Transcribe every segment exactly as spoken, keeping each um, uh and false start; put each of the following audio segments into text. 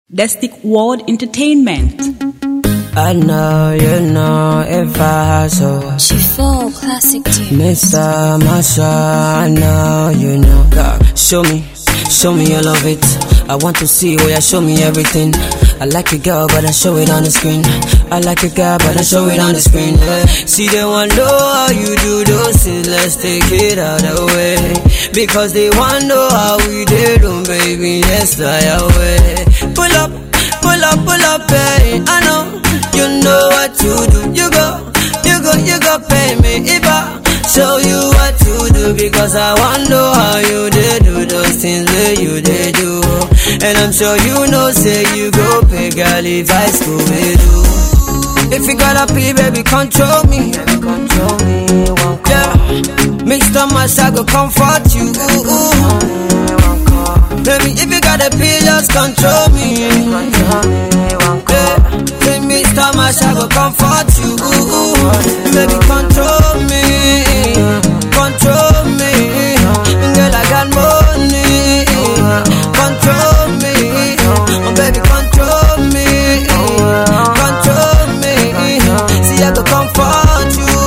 Destic World Entertainment. I know, you know, if I so She fall classic tunes. Mister Masha, I know, you know. God, show me, show me you love it. I want to see where you show me everything. I like a girl, but I show it on the screen. I like a girl, but I show it on the screen. Yeah. See, they want to know how you do those things. Let's take it out of the way. Because they want to know how we did them, baby. Let's fly away. Pull up, pull up, pull up, hey. I know, you know what to do. You go, you go, you go pay me. If I show you what to do, because I want to know how you did do those things that you did do. And I'm sure you know, say you go pay, girl, if I school with you. If you gotta pee, baby, control me. Baby, control me, won't yeah. Mister Masha go comfort you. Ooh, ooh. Baby, if you gotta pee, just control me. Yeah. Say Mister Masha go comfort you. Ooh, ooh. Baby, control me, control me. Girl, I got money. Control me, oh baby, control me, control me. See, I go comfort you,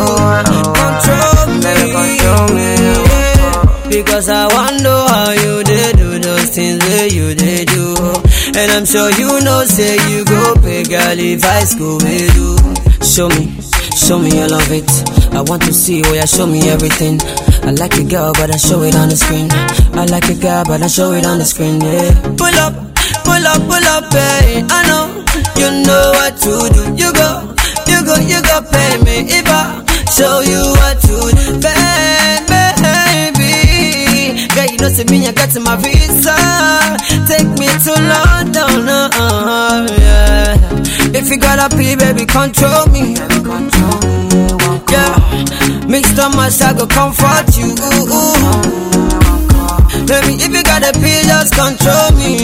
control me, because I wonder how you did do those things that you did do. And I'm sure you know, say you go pay, girl, if I school with you. Show me, show me you love it. I want to see where you show me everything. I like a girl, but I show it on the screen. I like a girl, but I show it on the screen, yeah. Pull up, pull up, pull up, hey. I know, you know what to do. You go, you go, you go pay me. If I show you what to do, baby. Girl, you know, see me, I got to my visa. Take me to London, uh, yeah. If you gotta pee, baby, control me. Baby, control me, yeah. Mister Masha go comfort you. Ooh, ooh. Baby, if you gotta pee, just control me.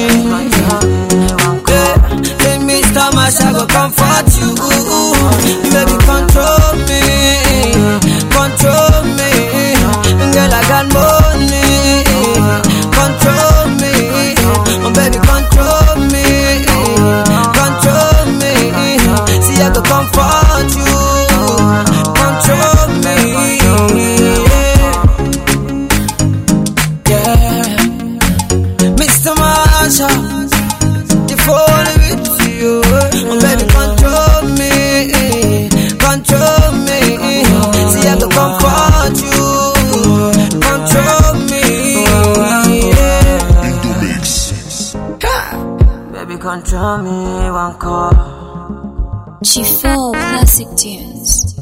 Yeah. Hey, Mister Masha go comfort you. Ooh, ooh. Baby, control me, control me. Girl, I got money. Control me, oh baby, control me, control me. See, I go comfort you. Control me, yeah. Mister Masha, if only with you, oh baby, control me, control me. See, I go comfort you, control me, yeah. Baby, control me, one call. She fall classic tunes.